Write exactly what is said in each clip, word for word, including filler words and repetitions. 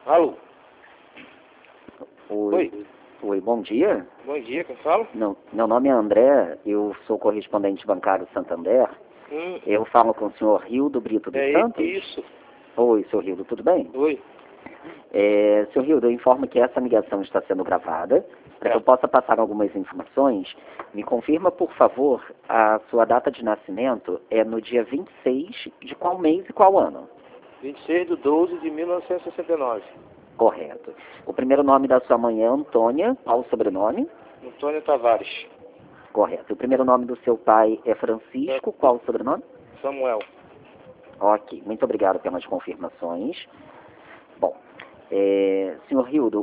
Alô? Oi. Oi. Oi, bom dia. Bom dia, quem fala? Não, meu nome é André, eu sou correspondente bancário Santander. Hum, Eu falo com o senhor Rildo Brito dos é Santos. isso. Oi, senhor Rildo, tudo bem? Oi. É, senhor Rildo, eu informo que essa ligação está sendo gravada. Para que É. eu possa passar algumas informações, me confirma, por favor, a sua data de nascimento é no dia vinte e seis de qual mês e qual ano? vinte e seis de doze de mil novecentos e sessenta e nove. Correto. O primeiro nome da sua mãe é Antônia, qual o sobrenome? Antônio Tavares. Correto. O primeiro nome do seu pai é Francisco, qual o sobrenome? Samuel. Ok, muito obrigado pelas confirmações. Bom, é, senhor Rildo,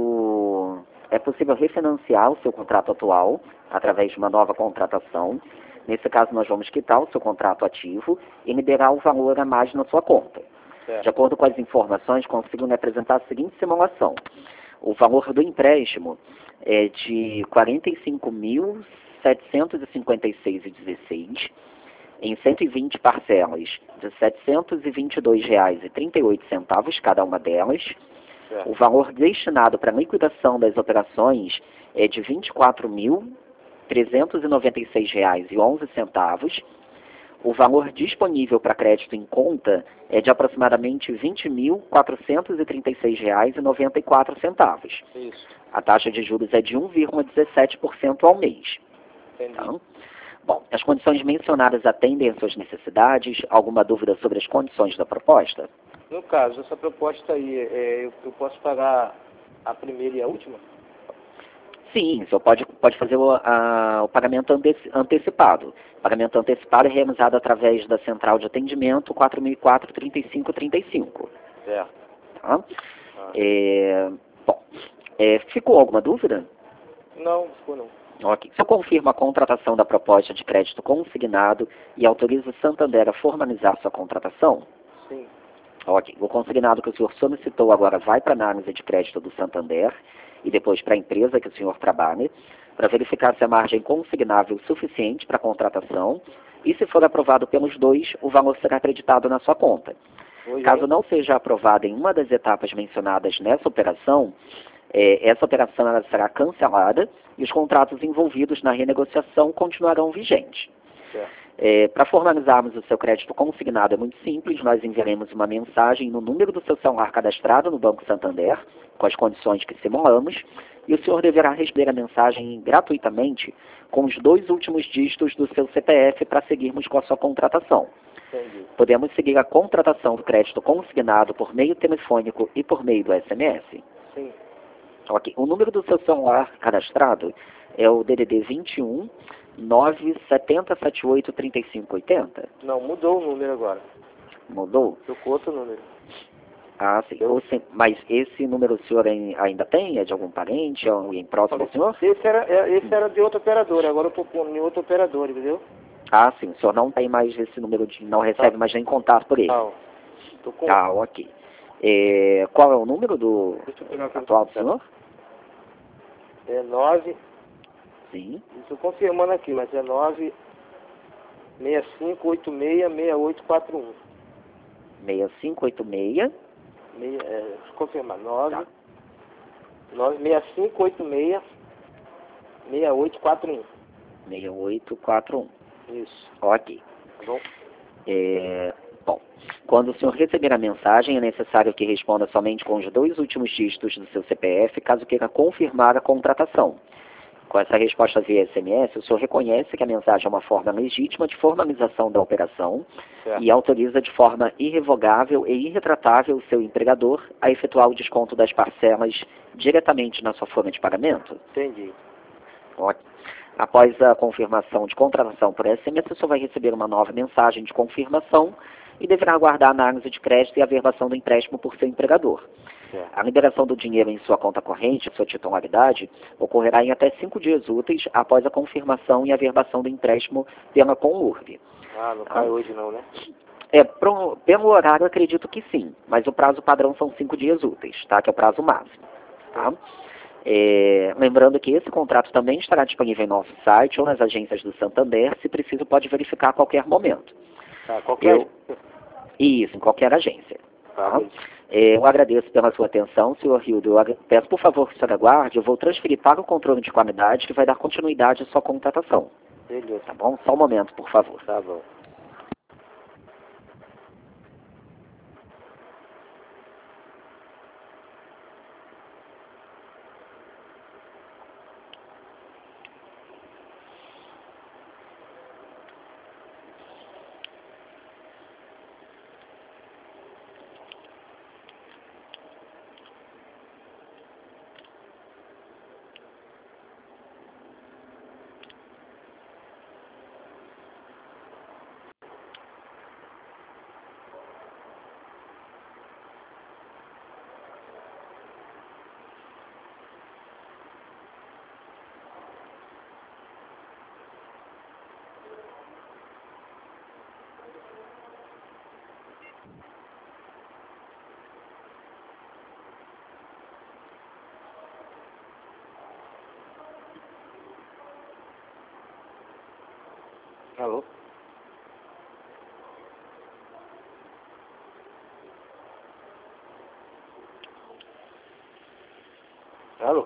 o, é possível refinanciar o seu contrato atual através de uma nova contratação. Nesse caso, nós vamos quitar o seu contrato ativo e liberar o valor a mais na sua conta. Certo. De acordo com as informações, consigo me apresentar a seguinte simulação. O valor do empréstimo é de quarenta e cinco mil setecentos e cinquenta e seis reais e dezesseis em cento e vinte parcelas de setecentos e vinte e dois reais e trinta e oito centavos cada uma delas. Certo. O valor destinado para a liquidação das operações é de vinte e quatro mil trezentos e noventa e seis reais e onze centavos. O valor disponível para crédito em conta é de aproximadamente vinte mil quatrocentos e trinta e seis reais e noventa e quatro centavos. Isso. A taxa de juros é de um vírgula dezessete por cento ao mês. Entendi. Tá? Bom, as condições mencionadas atendem às suas necessidades? Alguma dúvida sobre as condições da proposta? No caso, essa proposta aí, é, eu, eu posso pagar a primeira e a última? Sim, o senhor pode, pode fazer o, a, o pagamento ante, antecipado. O pagamento antecipado é realizado através da central de atendimento quatro mil e quatro, trinta e cinco trinta e cinco. Certo. Tá? Ah. É, bom, é, ficou alguma dúvida? Não, ficou não. Ok. Se eu confirmo a contratação da proposta de crédito consignado e autorizo o Santander a formalizar sua contratação? Sim. Ok. O consignado que o senhor solicitou agora vai para a análise de crédito do Santander e depois para a empresa que o senhor trabalha, para verificar se a margem consignável é suficiente para a contratação e, se for aprovado pelos dois, o valor será acreditado na sua conta. Oi, Caso hein? não seja aprovado em uma das etapas mencionadas nessa operação, é, essa operação ela será cancelada e os contratos envolvidos na renegociação continuarão vigentes. Certo. É, para formalizarmos o seu crédito consignado é muito simples, nós enviaremos uma mensagem no número do seu celular cadastrado no Banco Santander, com as condições que simulamos, e o senhor deverá receber a mensagem gratuitamente com os dois últimos dígitos do seu C P F para seguirmos com a sua contratação. Entendi. Podemos seguir a contratação do crédito consignado por meio telefônico e por meio do S M S? Sim. Ok. O número do seu celular cadastrado é o D D D vinte e um, nove sete zero sete oito, três cinco oito zero. Não, mudou o número agora. Mudou? Trocou outro número. Ah, sim. Ou se- mas esse número o senhor ai- ainda tem? É de algum parente? É alguém próximo ao senhor? Esse era, é- esse era de outro operador, agora eu tô pondo em outro operador, entendeu? Ah, sim. O senhor não tem mais esse número, de, não recebe Tá. mais nem contato por ele. Não. Tô com... Ah, ok. É, qual é o número do Deixa eu pegar aqui. atual do senhor? É nove, Sim. estou confirmando aqui, mas é nove seis cinco oito seis seis oito quatro um. seis cinco oito seis. Meia, é, deixa eu confirmar, nove Tá. nove seis cinco oito seis seis oito quatro um. seis oito quatro um. Isso, Ok. tá bom? É, bom, quando o senhor receber a mensagem, é necessário que responda somente com os dois últimos dígitos do seu C P F, caso queira confirmar a contratação. Com essa resposta via S M S, o senhor reconhece que a mensagem é uma forma legítima de formalização da operação Certo. e autoriza de forma irrevogável e irretratável o seu empregador a efetuar o desconto das parcelas diretamente na sua forma de pagamento? Entendi. Ótimo. Após a confirmação de contratação por S M S, o senhor vai receber uma nova mensagem de confirmação e deverá aguardar a análise de crédito e a averbação do empréstimo por seu empregador. Certo. A liberação do dinheiro em sua conta corrente, sua titularidade, ocorrerá em até cinco dias úteis após a confirmação e averbação do empréstimo pela Conurb. Ah, não cai hoje não, né? É, pro, pelo horário, acredito que sim, mas o prazo padrão são cinco dias úteis, tá? Que é o prazo máximo. Tá? É, lembrando que esse contrato também estará disponível em nosso site ou nas agências do Santander, se preciso pode verificar a qualquer momento. Tá, qualquer... Eu, isso, em qualquer agência. Tá, Tá? É, eu agradeço pela sua atenção, senhor Hildo. Eu agra- peço, por favor, que o senhor aguarde. Eu vou transferir para o controle de qualidade, que vai dar continuidade à sua contratação. beleza. Tá bom? Só um momento, por favor. Tá bom. Alô? Alô?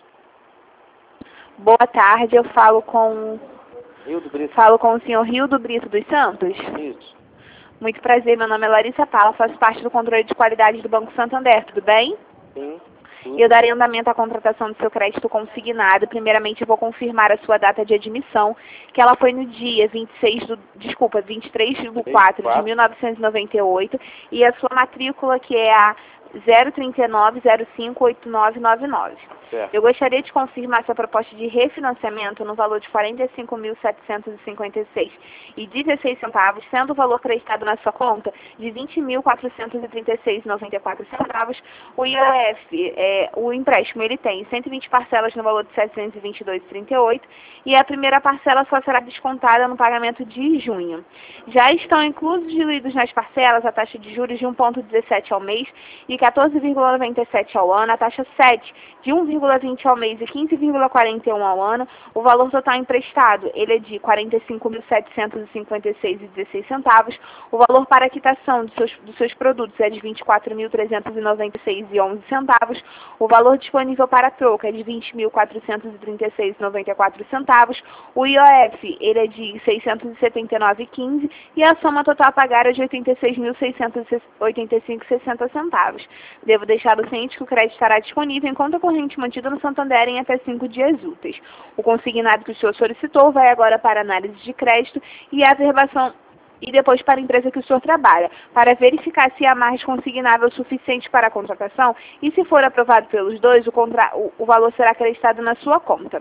Boa tarde, eu falo com Rio do Brito. falo com o senhor Hildo Brito dos Santos. Isso. Muito prazer, meu nome é Larissa Pala, faço parte do controle de qualidade do Banco Santander, tudo bem? Sim. Tudo. Eu darei andamento à contratação do seu crédito consignado. Primeiramente, eu vou confirmar a sua data de admissão, que ela foi no dia vinte e seis do, desculpa, vinte e três de quatro de mil novecentos e noventa e oito, e a sua matrícula, que é a zero três nove zero cinco oito nove nove nove. Certo. Eu gostaria de confirmar sua proposta de refinanciamento no valor de quarenta e cinco mil setecentos e cinquenta e seis e dezesseis centavos, sendo o valor acreditado na sua conta de vinte mil quatrocentos e trinta e seis e noventa e quatro centavos. O I O F, é, o empréstimo, ele tem cento e vinte parcelas no valor de setecentos e vinte e dois vírgula trinta e oito e a primeira parcela só será descontada no pagamento de junho. Já estão inclusos diluídos nas parcelas a taxa de juros de um vírgula dezessete ao mês e quatorze vírgula noventa e sete ao ano, a taxa sete de um vírgula vinte ao mês e quinze vírgula quarenta e um ao ano. O valor total emprestado, ele é de quarenta e cinco mil setecentos e cinquenta e seis e dezesseis centavos. O valor para a quitação dos seus, dos seus produtos é de vinte e quatro mil trezentos e noventa e seis e onze centavos. O valor disponível para troca é de vinte mil quatrocentos e trinta e seis e noventa e quatro centavos. O I O F, ele é de seiscentos e setenta e nove e quinze e a soma total a pagar é de oitenta e seis mil seiscentos e oitenta e cinco e sessenta centavos. Devo deixar o ciente que o crédito estará disponível em conta corrente mantida no Santander em até cinco dias úteis. O consignado que o senhor solicitou vai agora para análise de crédito e a averbação e depois para a empresa que o senhor trabalha, para verificar se há margem consignável suficiente para a contratação e, se for aprovado pelos dois, o, contra... o, o valor será acreditado na sua conta.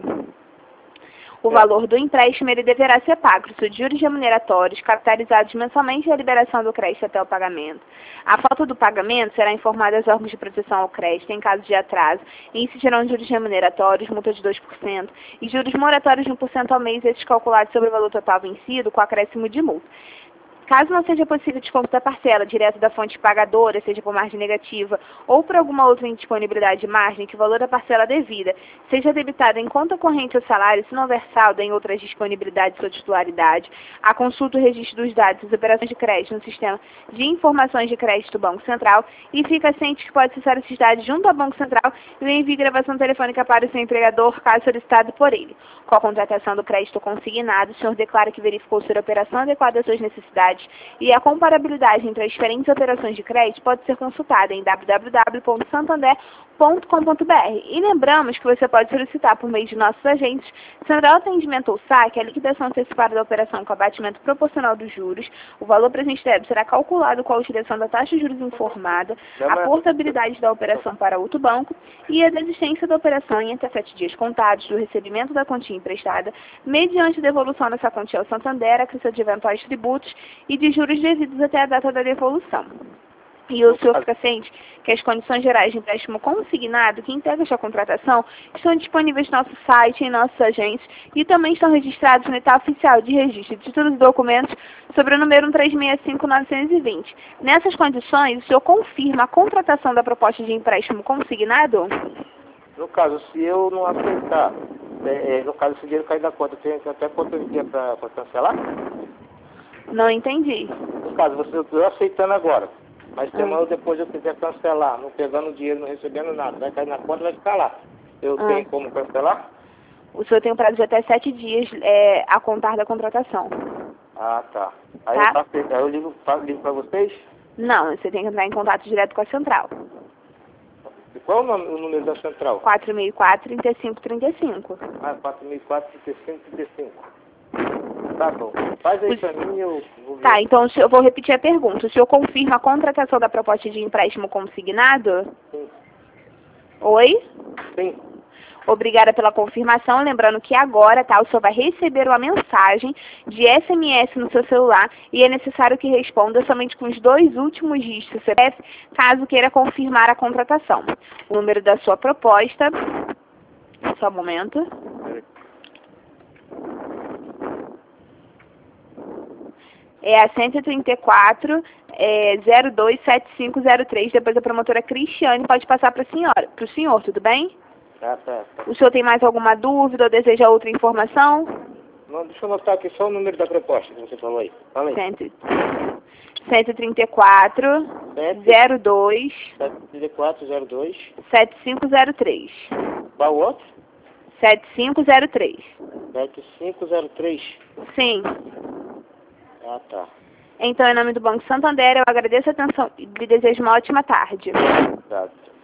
O valor do empréstimo ele deverá ser pago sobre juros remuneratórios, capitalizados mensalmente e a liberação do crédito até o pagamento. A falta do pagamento será informada aos órgãos de proteção ao crédito em caso de atraso e incidirão juros remuneratórios, multa de dois por cento e juros moratórios de um por cento ao mês, esses calculados sobre o valor total vencido com acréscimo de multa. Caso não seja possível desconto da parcela direto da fonte pagadora, seja por margem negativa ou por alguma outra indisponibilidade de margem, que o valor da parcela devida seja debitado em conta corrente ou salário, se não houver saldo em outras disponibilidades ou titularidade, a consulta o registro dos dados das operações de crédito no sistema de informações de crédito do Banco Central e fica ciente que pode acessar esses dados junto ao Banco Central e o envio de gravação telefônica para o seu empregador, caso solicitado por ele. Com a contratação do crédito consignado, o senhor declara que verificou ser a operação adequada às suas necessidades e a comparabilidade entre as diferentes operações de crédito pode ser consultada em w w w ponto santander ponto com ponto b r. E lembramos que você pode solicitar por meio de nossos agentes, Central Atendimento ou saque, a liquidação antecipada da operação com abatimento proporcional dos juros. O valor presente débito será calculado com a utilização da taxa de juros informada, a portabilidade da operação para outro banco e a desistência da operação em até sete dias contados do recebimento da quantia emprestada, mediante devolução dessa quantia ao Santander, acrescido de eventuais tributos e de juros devidos até a data da devolução. E o senhor fica ciente que as condições gerais de empréstimo consignado que integram esta contratação estão disponíveis no nosso site, em nossos agentes, e também estão registrados no edital oficial de registro de títulos e documentos sobre o número um três seis cinco nove dois zero. Nessas condições, o senhor confirma a contratação da proposta de empréstimo consignado? No caso, se eu não aceitar, é, é, no caso, esse dinheiro cair da conta, tem até quanto dia para cancelar? Não entendi. No caso, você, eu aceitando agora, Mas se amanhã ou depois eu quiser cancelar, não pegando dinheiro, não recebendo nada, vai cair na conta, vai ficar lá. Eu Ah. tenho como cancelar? O senhor tem um prazo de até sete dias é, a contar da contratação. Ah, tá. Aí Tá. eu, faço, aí eu ligo, fa- ligo pra vocês? Não, você tem que entrar em contato direto com a central. E qual é o, nome, o número da central? quatro mil e quatro, trinta e cinco, trinta e cinco. Ah, quatro mil e quatro, trinta e cinco, trinta e cinco. Tá bom. Faz aí Os- pra mim e eu vou ver. Tá, então o senhor- eu vou repetir a pergunta. O senhor confirma a contratação da proposta de empréstimo consignado? Sim. Oi? Sim. Obrigada pela confirmação. Lembrando que agora, tá, o senhor vai receber uma mensagem de S M S no seu celular e é necessário que responda somente com os dois últimos dígitos do C P F, caso queira confirmar a contratação. O número da sua proposta. Só um momento. É a cento e trinta e quatro, é, zero dois sete cinco zero três. Depois a promotora Cristiane pode passar para a senhora, para o senhor, tudo bem? Ah, tá, tá. O senhor tem mais alguma dúvida ou deseja outra informação? Não, deixa eu anotar aqui só o número da proposta que você falou aí. Fala aí. cento e trinta e quatro, zero dois, sete três quatro zero dois. sete cinco zero três. Qual o outro? sete cinco zero três. sete cinco zero três. Sim. Ah, tá. Então, em nome do Banco Santander, eu agradeço a atenção e lhe desejo uma ótima tarde. Tá.